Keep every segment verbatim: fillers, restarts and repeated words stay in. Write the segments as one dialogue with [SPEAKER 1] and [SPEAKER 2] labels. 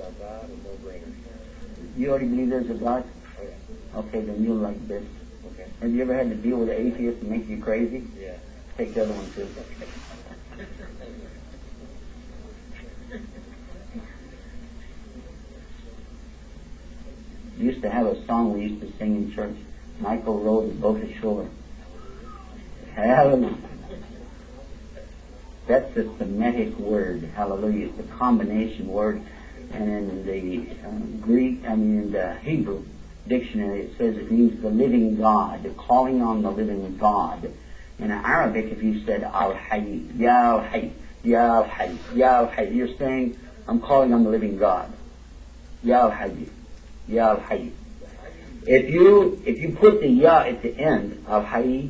[SPEAKER 1] You already believe there's a God?
[SPEAKER 2] Oh, yeah.
[SPEAKER 1] Okay, then you'll like this.
[SPEAKER 2] Okay.
[SPEAKER 1] Have you ever had to deal with an atheist and make you crazy?
[SPEAKER 2] Yeah.
[SPEAKER 1] Take the other one too. We used to have a song we used to sing in church. Michael rowed the boat ashore. Hallelujah. That's a Semitic word. Hallelujah. It's a combination word. And in the um, Greek, I mean in the Hebrew dictionary, it says it means the living God, the calling on the living God. In Arabic, if you said Al-Hayy, Ya Al-Hayy, Ya Al-Hayy, Ya Al-Hayy, you're saying, I'm calling on the living God. Ya Al-Hayy, Ya Al-Hayy. If you, if you put the Ya at the end, Al-Hayy,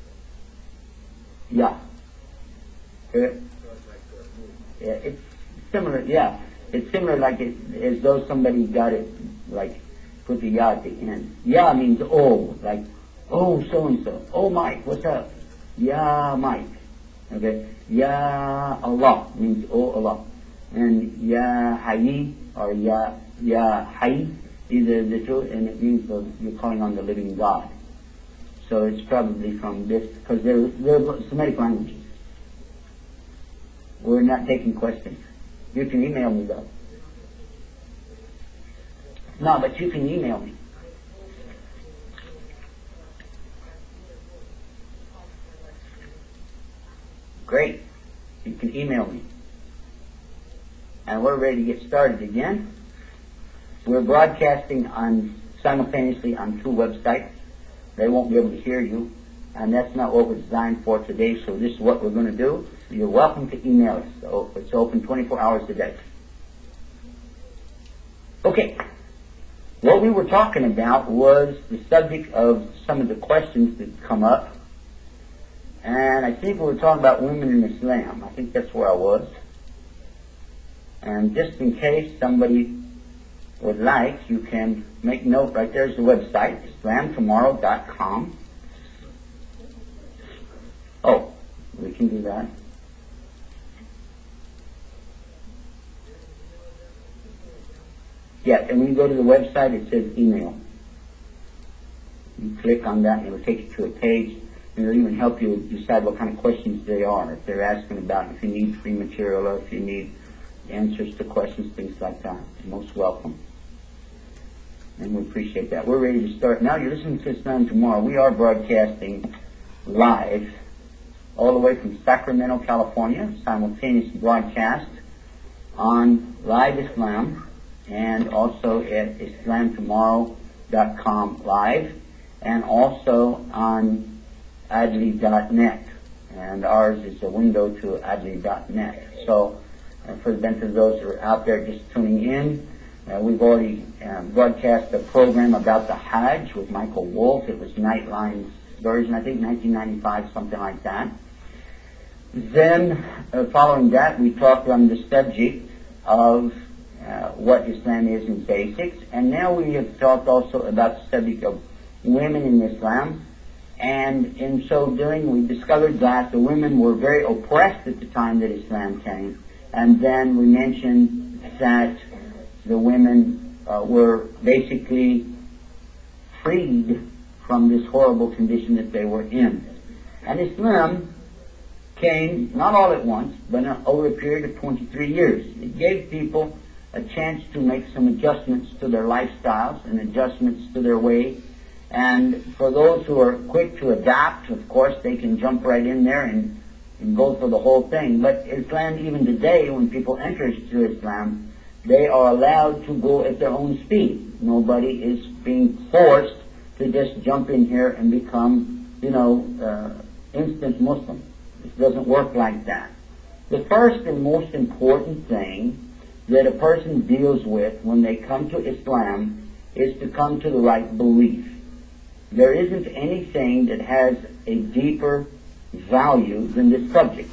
[SPEAKER 1] Ya. Yeah, it's similar, yeah. It's similar like it, as though somebody got it, like, put the Ya at the end. Ya means oh, like, oh, so-and-so. Oh, Mike, what's up? Ya Mike. Okay? Ya Allah means oh Allah. And Ya Hayy or Ya, Ya Hayy, these are the two, and it means the, you're calling on the living God. So it's probably from this, because they're, they're Semitic languages. We're not taking questions. You can email me though. No, but you can email me. Great. You can email me. And we're ready to get started again. We're broadcasting on simultaneously on two websites. They won't be able to hear you. And that's not what we're designed for today, so this is what we're going to do. You're welcome to email us. So it's open twenty-four hours a day. Okay. What we were talking about was the subject of some of the questions that come up. And I think we were talking about women in Islam. I think that's where I was. And just in case somebody would like, you can make note right there's the website, islam tomorrow dot com. Oh, we can do that. Yeah, and when you go to the website, it says email. You click on that, and it will take you to a page, and it'll even help you decide what kind of questions they are. If they're asking about if you need free material or if you need answers to questions, things like that. You're most welcome. And we appreciate that. We're ready to start. Now you're listening to Islam Tomorrow. We are broadcasting live all the way from Sacramento, California, simultaneous broadcast on Live Islam and also at islam tomorrow dot com live and also on adley dot net. And ours is a window to adley dot net. So uh, for the benefit of those who are out there just tuning in, uh, we've already uh, broadcast a program about the Hajj with Michael Wolf. It was Nightline's version, I think nineteen ninety-five, something like that. Then, uh, following that, we talked on the subject of uh, what Islam is in basics, and now we have talked also about the subject of women in Islam, and in so doing, we discovered that the women were very oppressed at the time that Islam came, and then we mentioned that the women uh, were basically freed from this horrible condition that they were in. And Islam came not all at once, but over a period of twenty-three years. It gave people a chance to make some adjustments to their lifestyles and adjustments to their way. And for those who are quick to adapt, of course, they can jump right in there and, and go for the whole thing. But Islam, even today, when people enter into Islam, they are allowed to go at their own speed. Nobody is being forced to just jump in here and become, you know, uh, instant Muslim. It doesn't work like that. The first and most important thing that a person deals with when they come to Islam is to come to the right belief. There isn't anything that has a deeper value than this subject.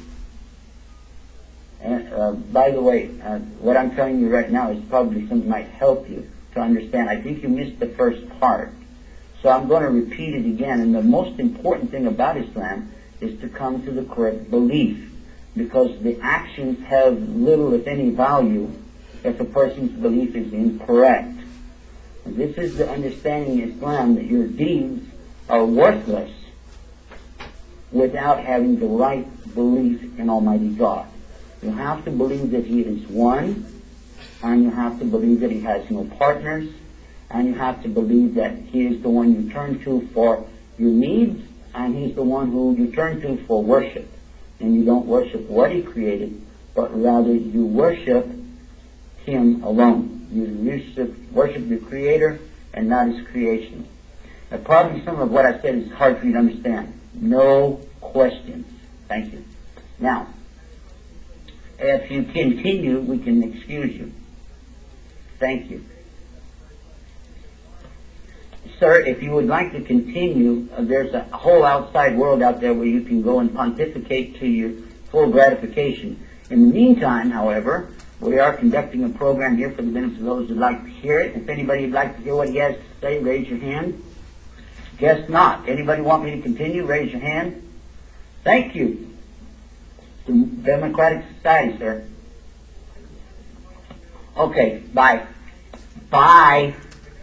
[SPEAKER 1] And, uh, by the way, uh, what I'm telling you right now is probably something that might help you to understand. I think you missed the first part. So I'm going to repeat it again. And the most important thing about Islam is to come to the correct belief, because the actions have little, if any, value if a person's belief is incorrect. And this is the understanding in Islam, that your deeds are worthless without having the right belief in Almighty God. You have to believe that He is one, and you have to believe that He has no partners, and you have to believe that He is the one you turn to for your needs, and He's the one who you turn to for worship. And you don't worship what He created, but rather you worship Him alone. You worship, worship the Creator and not His creation. Now, probably some of what I said is hard for you to understand. No questions. Thank you. Now, if you continue, we can excuse you. Thank you. Sir, if you would like to continue, uh, there's a whole outside world out there where you can go and pontificate to your full gratification. In the meantime, however, we are conducting a program here for the benefit of those who would like to hear it. If anybody would like to hear what he has to say, raise your hand. Guess not. Anybody want me to continue? Raise your hand. Thank you. The Democratic Society, sir. Okay, bye. Bye.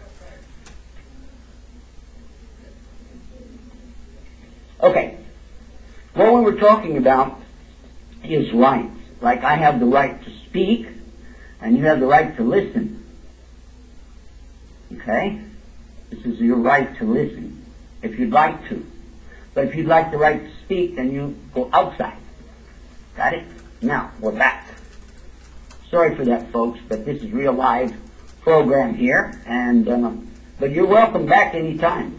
[SPEAKER 1] Okay. What we were talking about is rights. Like I have the right to speak, and you have the right to listen. Okay? This is your right to listen, if you'd like to. But if you'd like the right to speak, then you go outside. Got it? Now, we're back. Sorry for that, folks, but this is real live program here, and um, but you're welcome back anytime.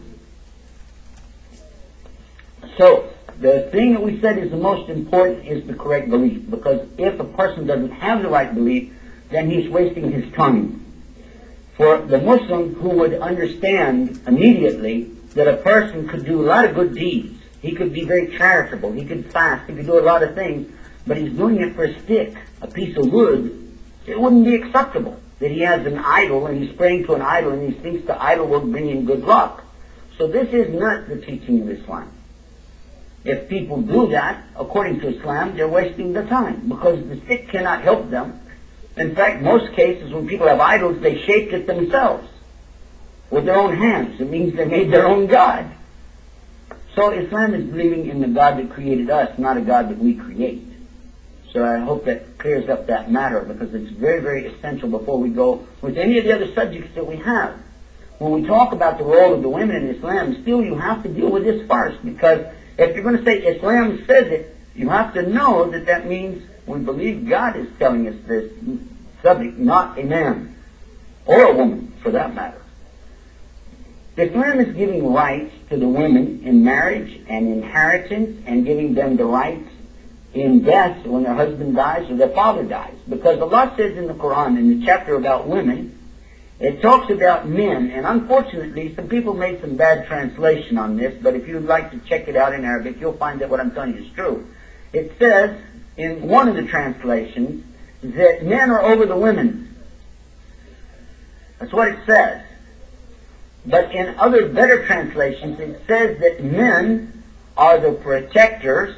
[SPEAKER 1] So, the thing that we said is the most important is the correct belief, because if a person doesn't have the right belief, then he's wasting his time. For the Muslim who would understand immediately that a person could do a lot of good deeds, he could be very charitable, he could fast, he could do a lot of things, but he's doing it for a stick, a piece of wood, it wouldn't be acceptable. That he has an idol and he's praying to an idol and he thinks the idol will bring him good luck. So this is not the teaching of Islam. If people do that, according to Islam, they're wasting their time, because the stick cannot help them. In fact, most cases when people have idols, they shaped it themselves with their own hands. It means they made their own God. So Islam is believing in the God that created us, not a God that we create. So I hope that clears up that matter, because it's very, very essential before we go with any of the other subjects that we have. When we talk about the role of the women in Islam, still you have to deal with this first, because if you're going to say Islam says it, you have to know that that means we believe God is telling us this subject, not a man or a woman, for that matter. Islam is giving rights to the women in marriage and inheritance, and giving them the rights in death when their husband dies or their father dies. Because Allah says in the Quran, in the chapter about women, it talks about men, and unfortunately some people made some bad translation on this, but if you'd like to check it out in Arabic, you'll find that what I'm telling you is true. It says in one of the translations that men are over the women. That's what it says. But in other better translations, it says that men are the protectors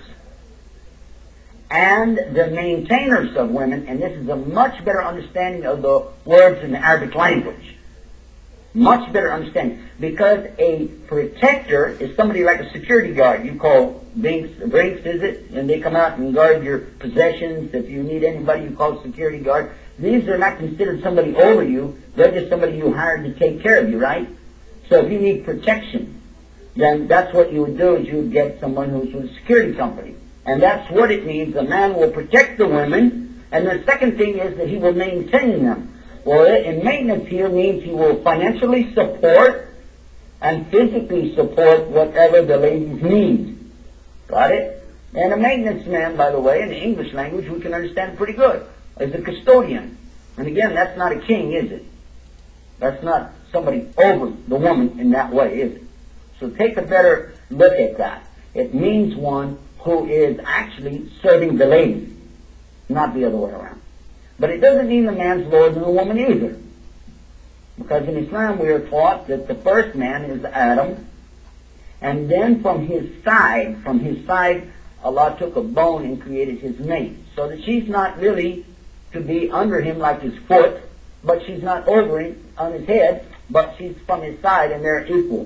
[SPEAKER 1] and the maintainers of women, and this is a much better understanding of the words in the Arabic language. Much better understanding. Because a protector is somebody like a security guard. You call Brinks, Brinks is it? And they come out and guard your possessions. If you need anybody, you call a security guard. These are not considered somebody over you. They're just somebody you hired to take care of you, right? So if you need protection, then that's what you would do, is you would get someone who's with a security company. And that's what it means. A man will protect the women, and the second thing is that he will maintain them. Well, in maintenance here means he will financially support and physically support whatever the ladies need. Got it? And a maintenance man, by the way, in the English language, we can understand pretty good, is a custodian. And again, that's not a king, is it? That's not somebody over the woman in that way, is it? So take a better look at that. It means one who is actually serving the lady, not the other way around. But it doesn't mean the man's lower than the woman either. Because in Islam we are taught that the first man is Adam, and then from his side, from his side, Allah took a bone and created his mate. So that she's not really to be under him like his foot, but she's not over him on his head, but she's from his side, and they're equal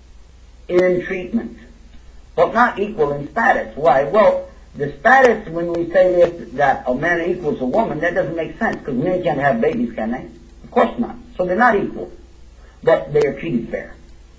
[SPEAKER 1] in treatment. But not equal in status. Why? Well, the status, when we say this, that a man equals a woman, that doesn't make sense, because men can't have babies, can they? Of course not. So they're not equal. But they are treated fair.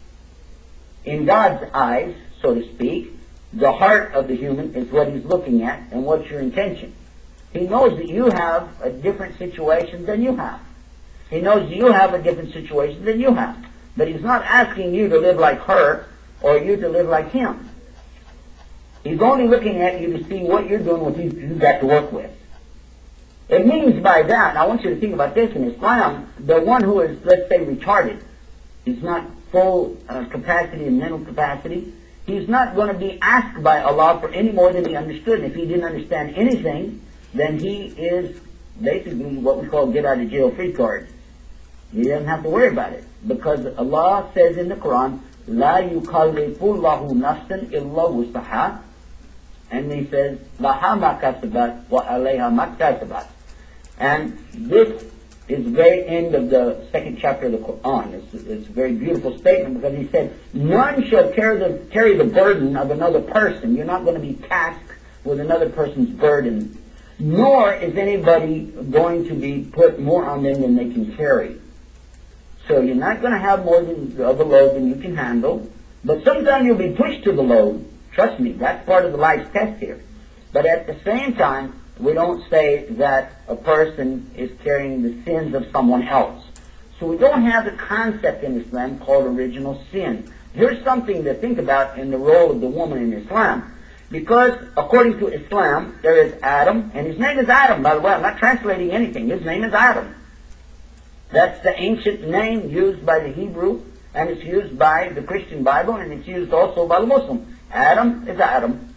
[SPEAKER 1] In God's eyes, so to speak, the heart of the human is what he's looking at, and what's your intention. He knows that you have a different situation than you have. He knows you have a different situation than you have. But he's not asking you to live like her, or you to live like him. He's only looking at you to see what you're doing with what you've got to work with. It means by that, and I want you to think about this, in Islam, the one who is, let's say, retarded, he's not full uh, capacity and mental capacity, he's not going to be asked by Allah for any more than he understood. And if he didn't understand anything, then he is basically what we call get out of jail free card. He doesn't have to worry about it, because Allah says in the Quran, La yukallifullahu nafsan illa wusaha, and he says, Laha ma kasabat wa alayha ma kasabat. And this is the very end of the second chapter of the Quran. It's, it's a very beautiful statement, because he said, none shall carry the, carry the burden of another person. You're not going to be tasked with another person's burden. Nor is anybody going to be put more on them than they can carry. So you're not going to have more than, of a load than you can handle. But sometimes you'll be pushed to the load. Trust me, that's part of the life's test here. But at the same time, we don't say that a person is carrying the sins of someone else. So we don't have the concept in Islam called original sin. Here's something to think about in the role of the woman in Islam. Because according to Islam, there is Adam, and his name is Adam, by the way. I'm not translating anything. His name is Adam. That's the ancient name used by the Hebrew, and it's used by the Christian Bible, and it's used also by the Muslim. Adam is Adam.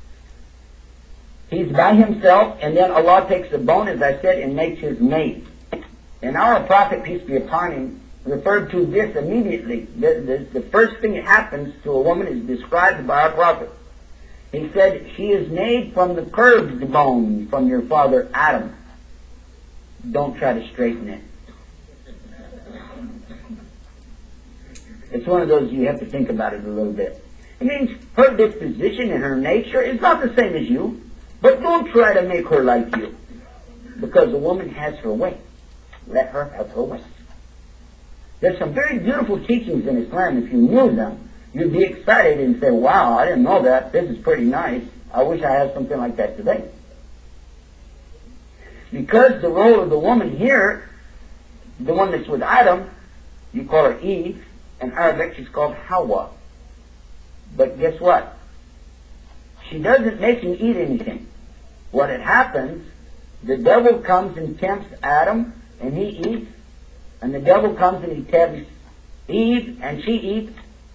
[SPEAKER 1] He's by himself, and then Allah takes the bone, as I said, and makes his mate. And our prophet, peace be upon him, referred to this immediately. The, the, the first thing that happens to a woman is described by our prophet. He said, she is made from the curved bone from your father Adam. Don't try to straighten it. It's one of those you have to think about it a little bit. It means her disposition and her nature is not the same as you, but don't try to make her like you. Because a woman has her way. Let her have her way. There's some very beautiful teachings in Islam. If you knew them, you'd be excited and say, wow, I didn't know that. This is pretty nice. I wish I had something like that today. Because the role of the woman here, the one that's with Adam, you call her Eve. In Arabic, she's called Hawa. But guess what? She doesn't make him eat anything. What had happens, the devil comes and tempts Adam, and he eats. And the devil comes and he tempts Eve, and she eats.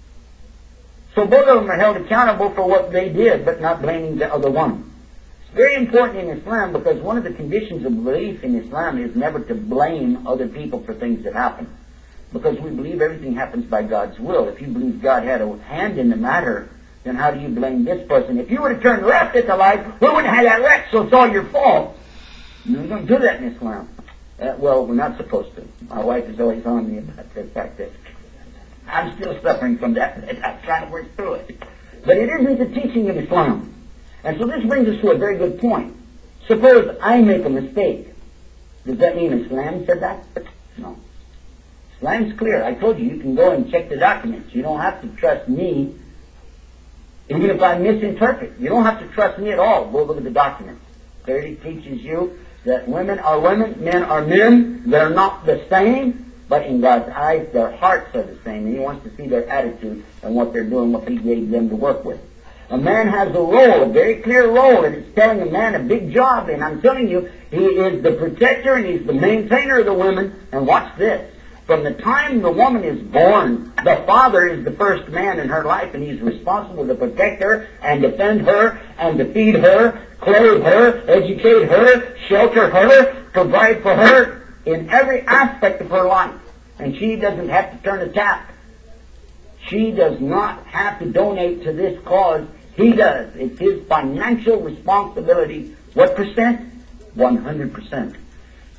[SPEAKER 1] So both of them are held accountable for what they did, but not blaming the other one. It's very important in Islam, because one of the conditions of belief in Islam is never to blame other people for things that happen. Because we believe everything happens by God's will. If you believe God had a hand in the matter, then how do you blame this person? If you would have turned left at the light, we wouldn't have had that wreck, so it's all your fault. We don't do that in Islam. Uh, well, we're not supposed to. My wife is always on me about the fact that I'm still suffering from that. I'm trying to work through it. But it isn't the teaching of Islam. And so this brings us to a very good point. Suppose I make a mistake. Does that mean Islam said that? No. Islam's clear. I told you, you can go and check the documents. You don't have to trust me, even if I misinterpret. You don't have to trust me at all. Go look at the documents. Clearly teaches you that women are women, men are men. They're not the same, but in God's eyes, their hearts are the same. And He wants to see their attitude and what they're doing, what He gave them to work with. A man has a role, a very clear role, and it's telling a man a big job. And I'm telling you, he is the protector and he's the maintainer of the women. And watch this. From the time the woman is born, the father is the first man in her life, and he's responsible to protect her and defend her and to feed her, clothe her, educate her, shelter her, provide for her in every aspect of her life. And she doesn't have to turn a tap. She does not have to donate to this cause. He does. It's his financial responsibility. What percent? one hundred percent.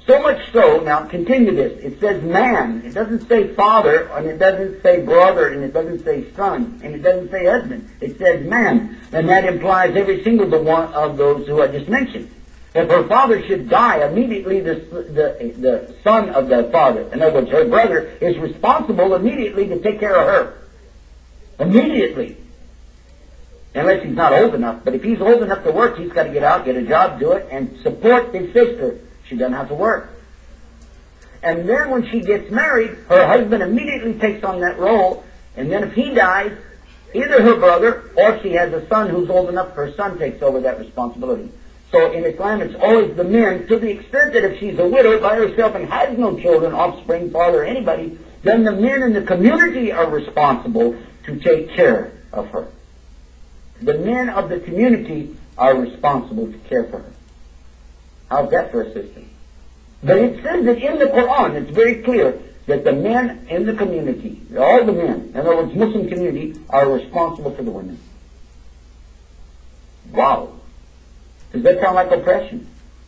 [SPEAKER 1] So much so, now continue this, it says man, it doesn't say father, and it doesn't say brother, and it doesn't say son, and it doesn't say husband. It says man, and that implies every single one of those who I just mentioned. If her father should die, immediately the, the, the son of the father, in other words, her brother, is responsible immediately to take care of her. Immediately. Unless he's not old enough. But if he's old enough to work, he's got to get out, get a job, do it, and support his sister. She doesn't have to work. And then when she gets married, her husband immediately takes on that role, and then if he dies, either her brother, or if she has a son who's old enough, her son takes over that responsibility. So in Islam, it's always the men, to the extent that if she's a widow by herself and has no children, offspring, father, anybody, then the men in the community are responsible to take care of her. The men of the community are responsible to care for her. How's that for a system? But it says that in the Quran, it's very clear that the men in the community, all the men, in other words, Muslim community, are responsible for the women. Wow. Does that sound like oppression?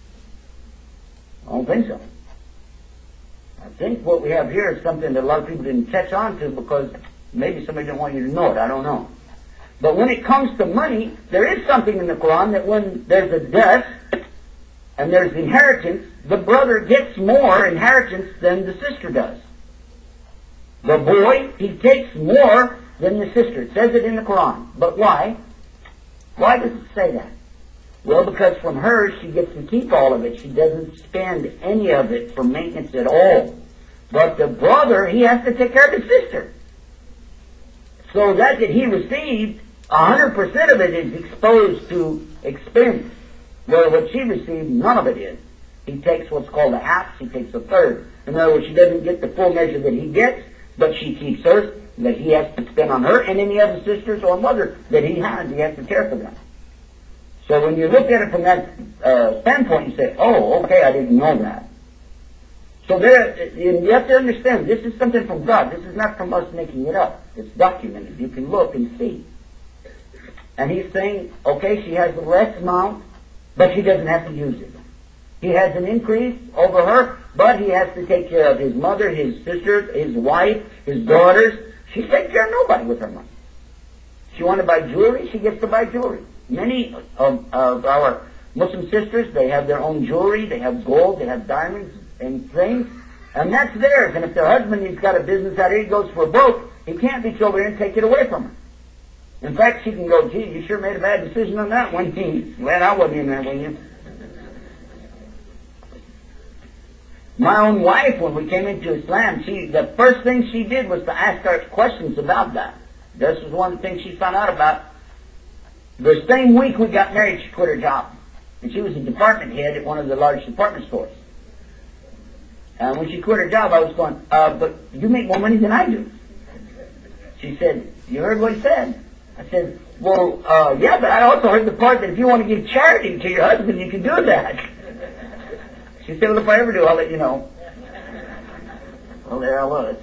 [SPEAKER 1] I don't think so. I think what we have here is something that a lot of people didn't catch on to because maybe somebody didn't want you to know it. I don't know. But when it comes to money, there is something in the Quran that when there's a death and there's inheritance, the brother gets more inheritance than the sister does. The boy, he takes more than the sister. It says it in the Quran. But why? Why does it say that? Well, because from her, she gets to keep all of it. She doesn't spend any of it for maintenance at all. But the brother, he has to take care of his sister. So that that he received, one hundred percent of it is exposed to expense. Where what she received, none of it is. He takes what's called a half, she takes a third. In other words, she doesn't get the full measure that he gets, but she keeps hers, that he has to spend on her and any other sisters or mother that he has. He has to care for them. So when you look at it from that uh, standpoint, you say, oh, okay, I didn't know that. So there, you have to understand, this is something from God. This is not from us making it up. It's documented. You can look and see. And he's saying, okay, she has a less amount, but she doesn't have to use it. He has an increase over her, but he has to take care of his mother, his sisters, his wife, his daughters. She's taking care of nobody with her money. She wants to buy jewelry, she gets to buy jewelry. Many of, of our Muslim sisters, they have their own jewelry, they have gold, they have diamonds and things, and that's theirs. And if their husband, he's got a business out here, he goes for broke, he can't reach over here and take it away from her. In fact, she can go, gee, you sure made a bad decision on that one. Glad I wasn't in there with you. My own wife, when we came into Islam, she the first thing she did was to ask her questions about that. This was one of the things she found out about. The same week we got married, she quit her job. And she was a department head at one of the large department stores. And when she quit her job, I was going, uh, but you make more money than I do. She said, you heard what he said? I said, well, uh, yeah, but I also heard the part that if you want to give charity to your husband, you can do that. She said, well, if I ever do, I'll let you know. Well, there I was.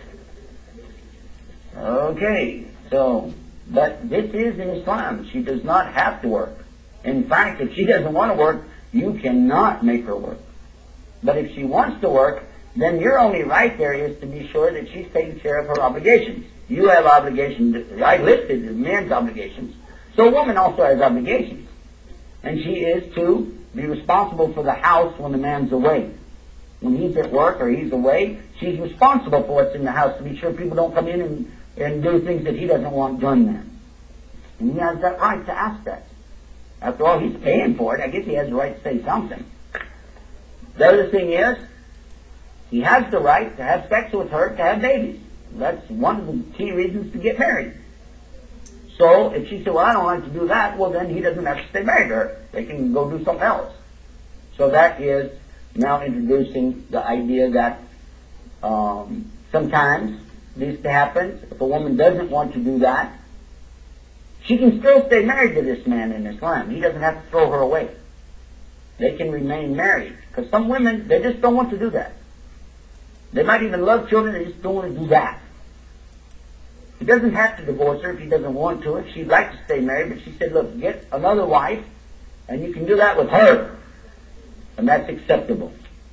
[SPEAKER 1] Okay, so, but this is in Islam. She does not have to work. In fact, if she doesn't want to work, you cannot make her work. But if she wants to work, then your only right there is to be sure that she's taking care of her obligations. You have obligations. I listed as men's obligations. So a woman also has obligations. And she is to be responsible for the house when the man's away. When he's at work or he's away, she's responsible for what's in the house to be sure people don't come in and, and do things that he doesn't want done then. And he has that right to ask that. After all, he's paying for it. I guess he has the right to say something. The other thing is, he has the right to have sex with her, to have babies. That's one of the key reasons to get married. So, if she said, well, I don't like to do that, well, then he doesn't have to stay married to her. They can go do something else. So that is now introducing the idea that um, sometimes this happens. If a woman doesn't want to do that, she can still stay married to this man in Islam. He doesn't have to throw her away. They can remain married. Because some women, they just don't want to do that. They might even love children, they just don't want to do that. He doesn't have to divorce her if he doesn't want to. If she'd like to stay married, but she said, look, get another wife, and you can do that with her. And that's acceptable.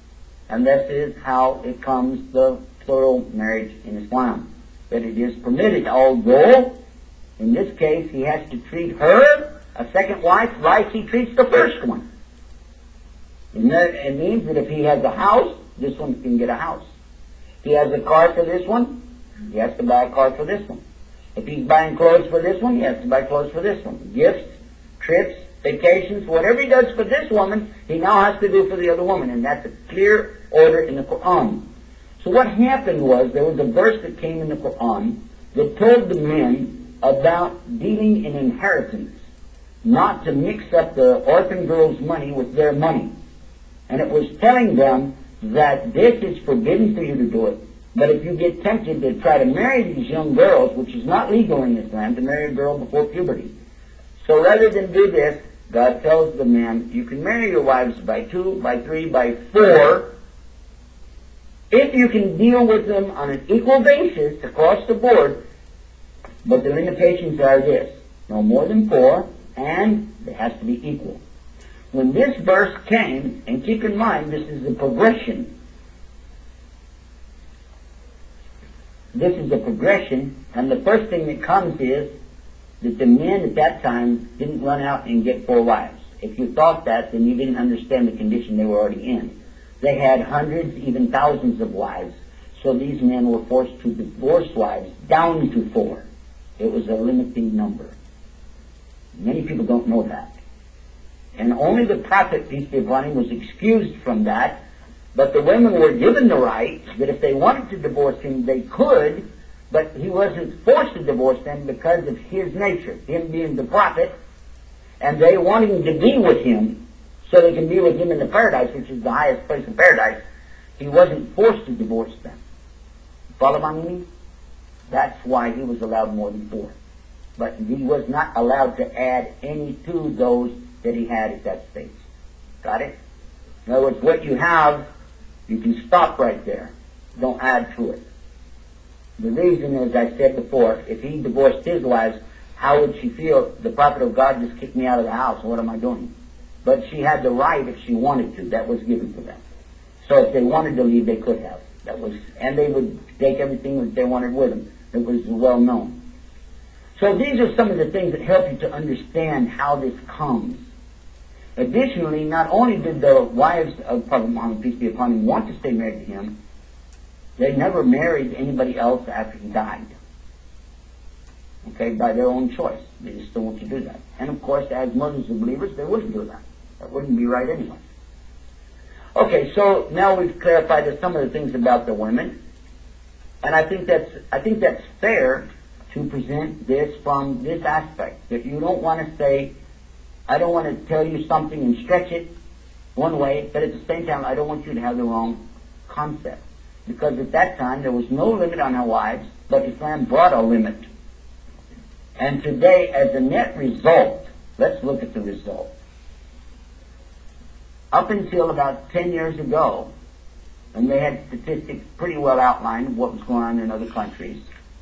[SPEAKER 1] And this is how it comes, the plural marriage in Islam. That it is permitted, although, in this case, he has to treat her, a second wife, like he treats the first one. And that, it means that if he has a house, this one can get a house. If he has a car for this one, he has to buy a car for this one. If he's buying clothes for this one, he has to buy clothes for this one. Gifts, trips, vacations, whatever he does for this woman, he now has to do for the other woman. And that's a clear order in the Quran. So what happened was, there was a verse that came in the Quran that told the men about dealing in inheritance, not to mix up the orphan girl's money with their money. And it was telling them that this is forbidden for you to do it. But if you get tempted to try to marry these young girls, which is not legal in Islam, to marry a girl before puberty. So rather than do this, God tells the men, you can marry your wives by two, by three, by four, if you can deal with them on an equal basis across the board. But the limitations are this: no more than four, and it has to be equal. When this verse came, and keep in mind this is the progression, this is the progression, and the first thing that comes is that the men at that time didn't run out and get four wives. If you thought that, then you didn't understand the condition they were already in. They had hundreds, even thousands of wives, so these men were forced to divorce wives down to four. It was a limiting number. Many people don't know that. And only the Prophet, peace be upon him, was excused from that. But the women were given the right that if they wanted to divorce him, they could, but he wasn't forced to divorce them because of his nature, him being the Prophet, and they wanting to be with him so they can be with him in the paradise, which is the highest place in paradise. He wasn't forced to divorce them. Follow my meaning? That's why he was allowed more than four. But he was not allowed to add any to those that he had at that stage. Got it? In other words, what you have, you can stop right there. Don't add to it. The reason is, I said before, if he divorced his wives, how would she feel? The prophet of God just kicked me out of the house. What am I doing? But she had the right if she wanted to. That was given to them. So if they wanted to leave, they could have. That was, and they would take everything that they wanted with them. It was well known. So these are some of the things that help you to understand how this comes. Additionally, not only did the wives of Prophet Muhammad, peace be upon him, want to stay married to him, they never married anybody else after he died. Okay, by their own choice. They just don't want to do that. And of course, as Muslims and believers, they wouldn't do that. That wouldn't be right anyway. Okay, so now we've clarified some of the things about the women. And I think that's, I think that's fair to present this from this aspect. That you don't want to say, I don't want to tell you something and stretch it one way, but at the same time, I don't want you to have the wrong concept. Because at that time, there was no limit on our wives, but Islam brought a limit. And today, as a net result, let's look at the result. Up until about ten years ago, and they had statistics pretty well outlined of what was going on in other countries,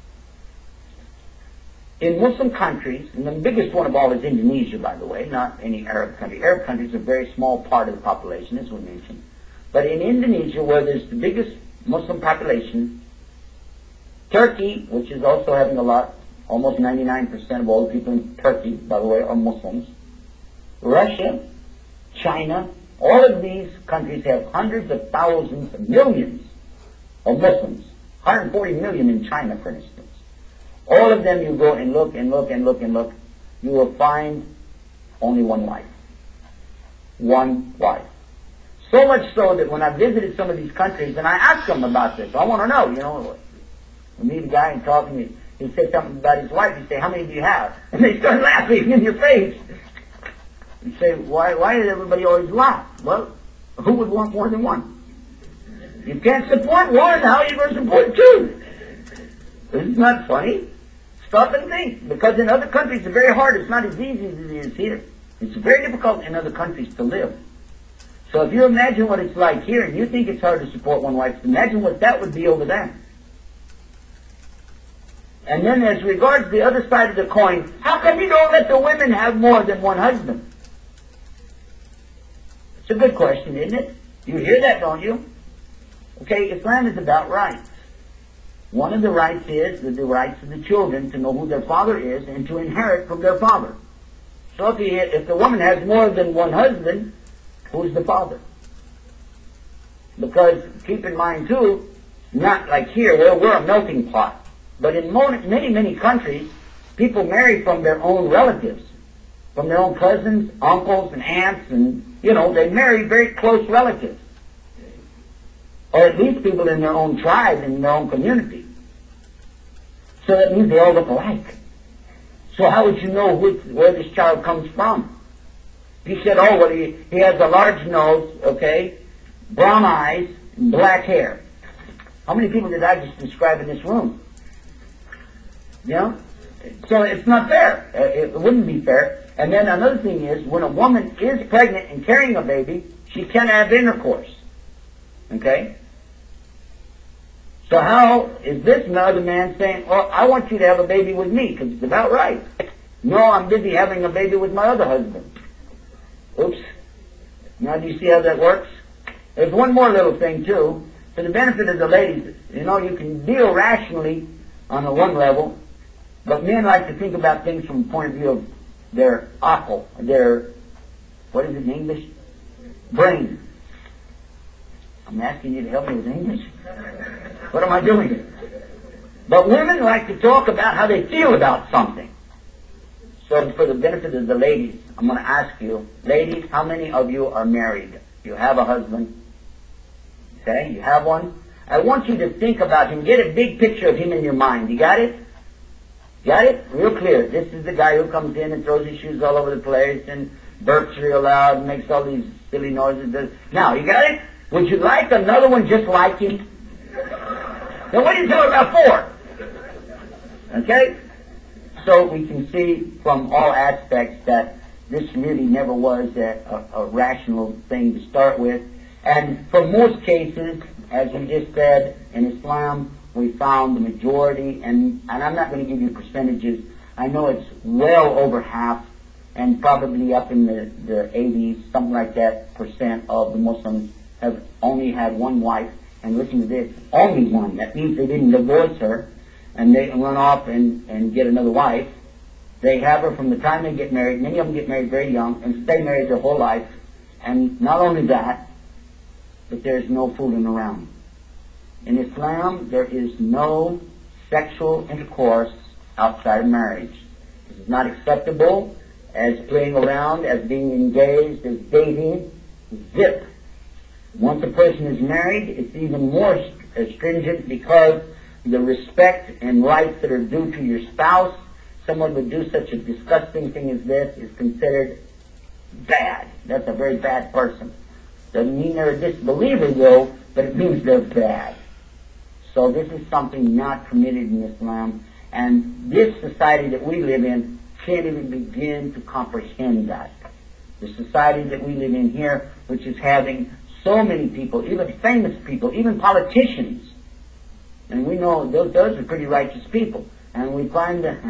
[SPEAKER 1] in Muslim countries, and the biggest one of all is Indonesia, by the way, not any Arab country. Arab countries are a very small part of the population, as we mentioned. But in Indonesia, where there's the biggest Muslim population, Turkey, which is also having a lot, almost ninety-nine percent of all the people in Turkey, by the way, are Muslims, Russia, China, all of these countries have hundreds of thousands, millions of Muslims. one hundred forty million in China, for instance. All of them, you go and look and look and look and look, you will find only one wife. One wife. So much so that when I visited some of these countries, and I asked them about this, I want to know, you know, we meet a guy and talk, and he, he said something about his wife, you say, how many do you have? And they start laughing in your face. You say, why, why does everybody always laugh? Well, who would want more than one? You can't support one, how are you going to support two? Isn't that funny? Stop and think. Because in other countries it's very hard. It's not as easy as it is here. It's very difficult in other countries to live. So if you imagine what it's like here, and you think it's hard to support one wife, imagine what that would be over there. And then as regards the other side of the coin, how come you don't let the women have more than one husband? It's a good question, isn't it? You hear that, don't you? Okay, Islam is about rights. One of the rights is the, the rights of the children to know who their father is and to inherit from their father. So if, he, if the woman has more than one husband, who's the father? Because keep in mind too, not like here where we're a melting pot, but in many, many countries, people marry from their own relatives, from their own cousins, uncles, and aunts, and, you know, they marry very close relatives. Or at least people in their own tribe, in their own community. So that means they all look alike. So how would you know which, where this child comes from? He said, oh, well, he, he has a large nose, okay, brown eyes, and black hair. How many people did I just describe in this room? You know? So it's not fair. It wouldn't be fair. And then another thing is, when a woman is pregnant and carrying a baby, she can't have intercourse. Okay? So how is this other man saying, well, I want you to have a baby with me, because it's about right. No, I'm busy having a baby with my other husband. Oops. Now do you see how that works? There's one more little thing, too. For the benefit of the ladies, you know, you can deal rationally on the one level, but men like to think about things from the point of view of their akal, their, what is it in English? Brain. I'm asking you to help me with English. What am I doing? But women like to talk about how they feel about something. So for the benefit of the ladies, I'm going to ask you, ladies, how many of you are married? You have a husband? Okay, you have one? I want you to think about him. Get a big picture of him in your mind. You got it? Got it? Real clear. This is the guy who comes in and throws his shoes all over the place and burps real loud and makes all these silly noises. Now, you got it? Would you like another one just like him? Then what are you talking about for? Okay? So we can see from all aspects that this really never was a, a, a rational thing to start with. And for most cases, as we just said, in Islam, we found the majority, and, and I'm not going to give you percentages. I know it's well over half, and probably up in the, the eighties, something like that, percent of the Muslims have only had one wife. And listen to this, only one. That means they didn't divorce her, and they run off and, and get another wife. They have her from the time they get married. Many of them get married very young and stay married their whole life. And not only that, but there's no fooling around. In Islam, there is no sexual intercourse outside of marriage. This is not acceptable as playing around, as being engaged, as dating. Zip. Once a person is married, it's even more stringent because the respect and rights that are due to your spouse, someone would do such a disgusting thing as this, is considered bad. That's a very bad person. Doesn't mean they're a disbeliever, though, but it means they're bad. So this is something not permitted in Islam, and this society that we live in can't even begin to comprehend that. The society that we live in here, which is having so many people, even famous people, even politicians, and we know those, those are pretty righteous people, and we find that,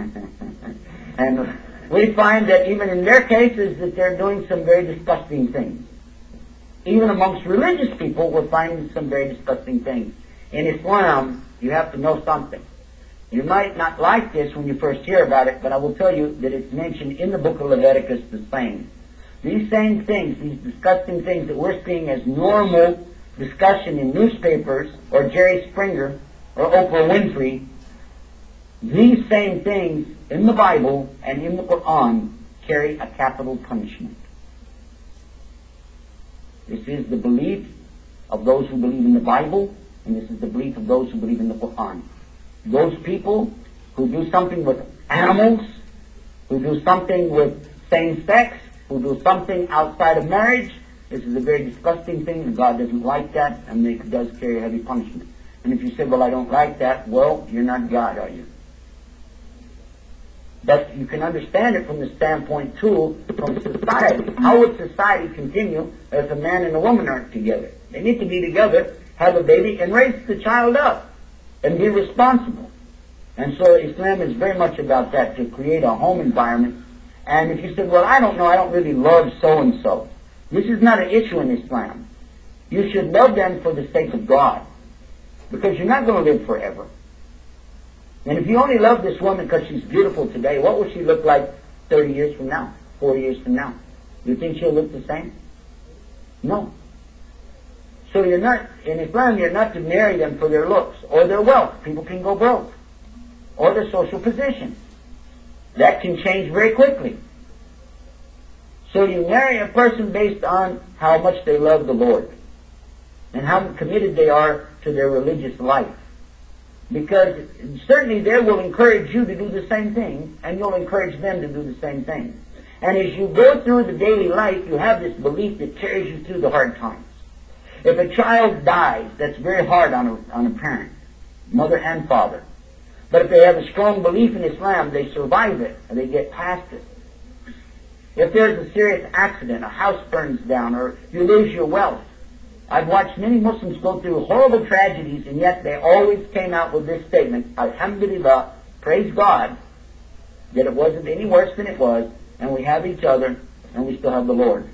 [SPEAKER 1] and we find that even in their cases that they're doing some very disgusting things. Even amongst religious people, we're finding some very disgusting things. In Islam, you have to know something. You might not like this when you first hear about it, but I will tell you that it's mentioned in the book of Leviticus the same. These same things, these disgusting things that we're seeing as normal discussion in newspapers, or Jerry Springer, or Oprah Winfrey, these same things in the Bible and in the Quran carry a capital punishment. This is the belief of those who believe in the Bible, and this is the belief of those who believe in the Quran. Those people who do something with animals, who do something with same sex, who do something outside of marriage, this is a very disgusting thing, and God doesn't like that, and it does carry a heavy punishment. And if you say, well, I don't like that, well, you're not God, are you? But you can understand it from the standpoint, too, from society. How would society continue if a man and a woman aren't together? They need to be together, have a baby, and raise the child up, and be responsible. And so Islam is very much about that, to create a home environment. And if you said, well, I don't know, I don't really love so-and-so. This is not an issue in Islam. You should love them for the sake of God. because you're not going to live forever. And if you only love this woman because she's beautiful today, what will she look like thirty years from now, forty years from now? You think she'll look the same? No. So you're not, in Islam, you're not to marry them for their looks or their wealth. People can go broke. Or their social position. That can change very quickly. So you marry a person based on how much they love the Lord and how committed they are to their religious life. Because certainly they will encourage you to do the same thing, and you'll encourage them to do the same thing. And as you go through the daily life, you have this belief that carries you through the hard times. If a child dies, that's very hard on a, on a parent, mother and father. But if they have a strong belief in Islam, they survive it, and they get past it. If there's a serious accident, a house burns down, or you lose your wealth. I've watched many Muslims go through horrible tragedies, and yet they always came out with this statement, Alhamdulillah, praise God, that it wasn't any worse than it was, and we have each other, and we still have the Lord.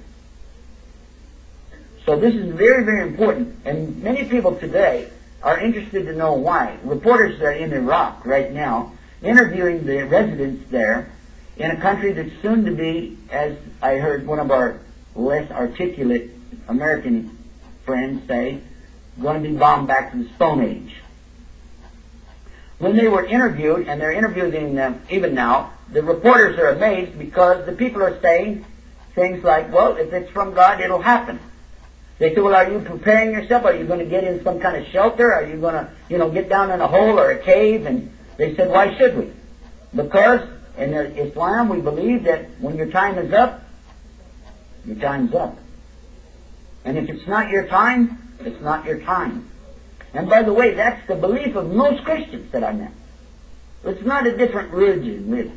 [SPEAKER 1] So this is very, very important, and many people today are interested to know why. Reporters are in Iraq right now, interviewing the residents there, in a country that's soon to be, as I heard one of our less articulate American friends say, going to be bombed back to the Stone Age. When they were interviewed, and they're interviewing them even now, the reporters are amazed because the people are saying things like, well, if it's from God, it'll happen. They say, well, are you preparing yourself? Are you going to get in some kind of shelter? Are you going to, you know, get down in a hole or a cave? And they said, why should we? Because in Islam, we believe that when your time is up, your time's up. And if it's not your time, it's not your time. And by the way, that's the belief of most Christians that I met. It's not a different religion, really.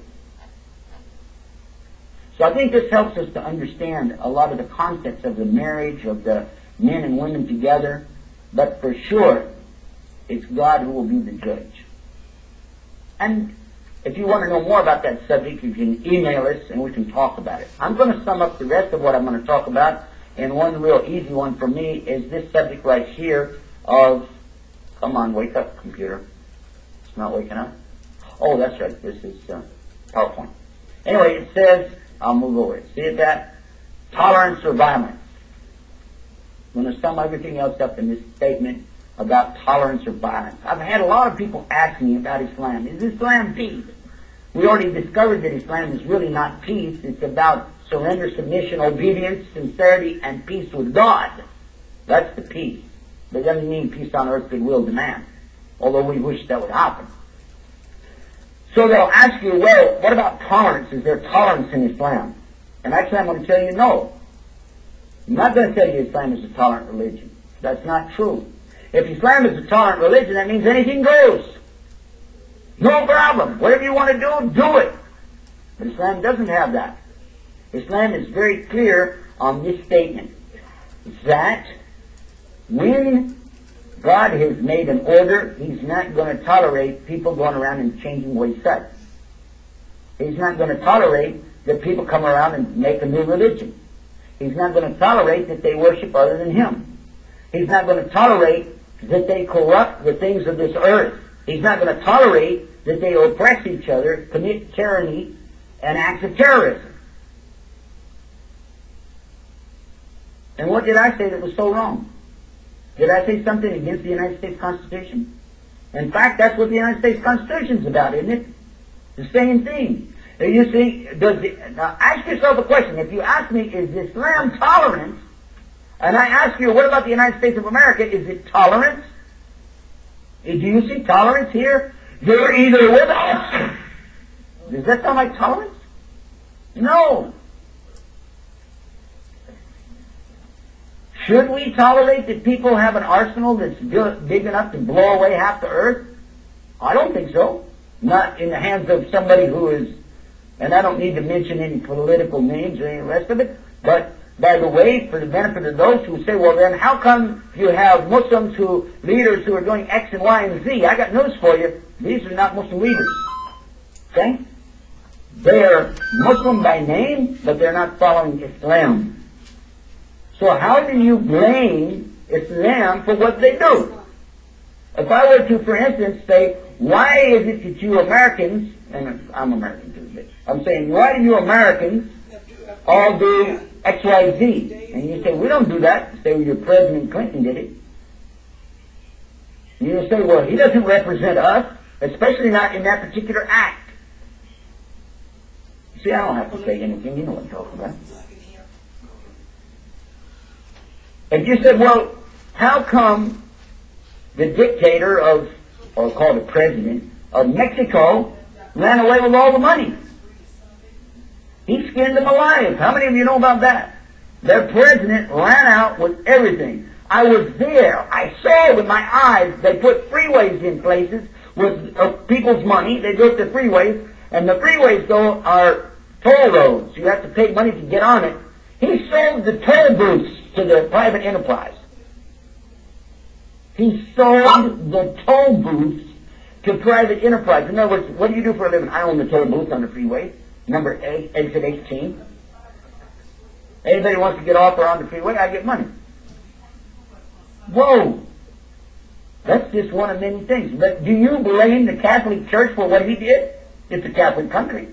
[SPEAKER 1] So I think this helps us to understand a lot of the concepts of the marriage, of the men and women together. But for sure, it's God who will be the judge. And if you want to know more about that subject, you can email us and we can talk about it. I'm going to sum up the rest of what I'm going to talk about. And one real easy one for me is this subject right here of, come on, wake up, computer. It's not waking up. Oh, that's right. This is uh, PowerPoint. Anyway, it says, I'll move over it. See it that? Tolerance or violence. I'm going to sum everything else up in this statement about tolerance or violence. I've had a lot of people ask me about Islam. Is Islam peace? We already discovered that Islam is really not peace. It's about surrender, submission, obedience, sincerity, and peace with God. That's the peace. But it doesn't mean peace on earth, goodwill, demand. Although we wish that would happen. So they'll ask you, well, what about tolerance? Is there tolerance in Islam? And actually I'm going to tell you no. I'm not going to tell you Islam is a tolerant religion. That's not true. If Islam is a tolerant religion, that means anything goes. No problem. Whatever you want to do, do it. But Islam doesn't have that. Islam is very clear on this statement. That when God has made an order, He's not going to tolerate people going around and changing what He said. He's not going to tolerate that people come around and make a new religion. He's not going to tolerate that they worship other than Him. He's not going to tolerate that they corrupt the things of this earth. He's not going to tolerate that they oppress each other, commit tyranny, and acts of terrorism. And what did I say that was so wrong? Did I say something against the United States Constitution? In fact, that's what the United States Constitution is about, isn't it? The same thing. You see, does the, now ask yourself a question. If you ask me, is Islam tolerant? And I ask you, what about the United States of America? Is it tolerance? Do you see tolerance here? You're either with us. Does that sound like tolerance? No. Should we tolerate that people have an arsenal that's big enough to blow away half the earth? I don't think so. Not in the hands of somebody who is, and I don't need to mention any political names or any rest of it, but by the way, for the benefit of those who say, well then, how come you have Muslims who, leaders who are doing X and Y and Z? I got news for you. These are not Muslim leaders. Okay? They're Muslim by name, but they're not following Islam. So how do you blame Islam for what they do? If I were to, for instance, say, why is it that you Americans, and I'm American too, but I'm saying, why do you Americans all do X, Y, Z? And you say, we don't do that. You say, well, your President Clinton did it. And you say, well, he doesn't represent us, especially not in that particular act. See, I don't have to say anything. You know what I'm talking about. And you said, well, how come the dictator of, or called the president of Mexico, ran away with all the money? He skinned them alive. How many of you know about that? Their president ran out with everything. I was there. I saw with my eyes. They put freeways in places with uh, people's money. They built the freeways. And the freeways, though, are toll roads. You have to pay money to get on it. He sold the toll booths to the private enterprise. He sold the toll booths to private enterprise. In other words, what do you do for a living? I own the toll booth on the freeway. Number eight, exit eighteen. Anybody wants to get off or on the freeway, I get money. Whoa! That's just one of many things. But do you blame the Catholic Church for what he did? It's a Catholic country.